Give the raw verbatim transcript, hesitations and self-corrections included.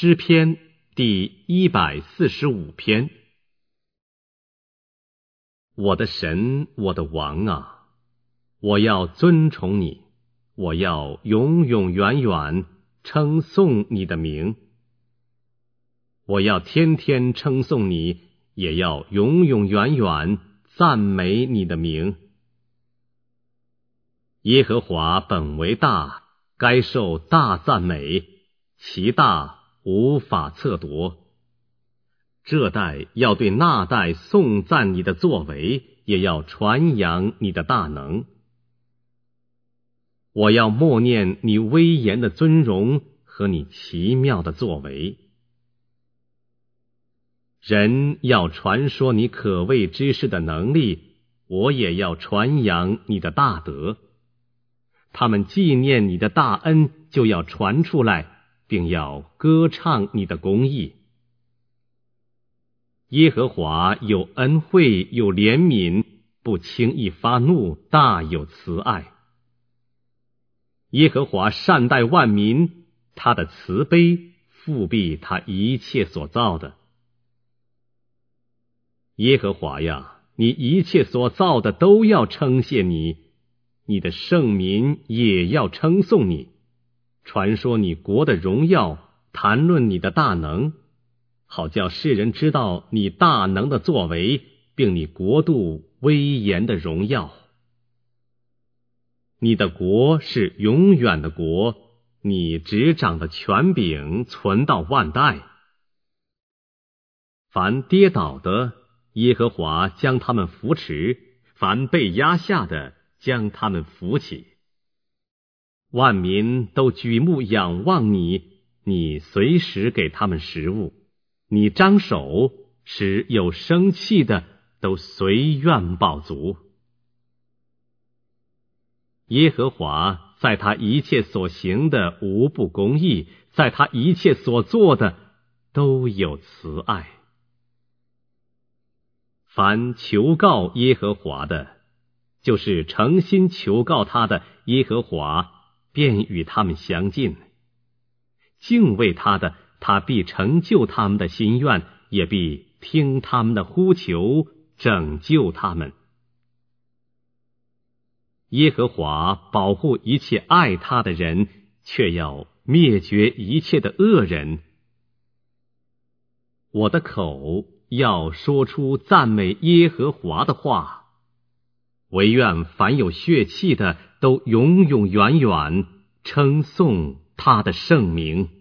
诗篇第一百四十五篇。我的神，我的王啊，我要尊崇你，我要永永远远称颂你的名。我要天天称颂你，也要永永远远赞美你的名。耶和华本为大，该受大赞美，其大无法测度。这代要对那代颂赞你的作为，也要传扬你的大能。我要默念你威严的尊荣和你奇妙的作为。人要传说你可畏之事的能力，我也要传扬你的大德。他们纪念你的大恩，就要传出来，并要歌唱你的公义。耶和华有恩惠，有怜悯，不轻易发怒，大有慈爱。耶和华善待万民，他的慈悲复庇他一切所造的。耶和华呀，你一切所造的都要称谢你，你的圣民也要称颂你，传说你国的荣耀，谈论你的大能，好叫世人知道你大能的作为，并你国度威严的荣耀。你的国是永远的国，你执掌的权柄存到万代。凡跌倒的，耶和华将他们扶持；凡被压下的，将他们扶起。万民都举目仰望你，你随时给他们食物。你张手，使有生气的都随愿饱足。耶和华在他一切所行的无不公义，在他一切所做的都有慈爱。凡求告耶和华的，就是诚心求告他的，耶和华便与他们相近。敬畏他的，他必成就他们的心愿，也必听他们的呼求，拯救他们。耶和华保护一切爱他的人，却要灭绝一切的恶人。我的口要说出赞美耶和华的话，惟愿凡有血气的都永永远远称颂他的圣名。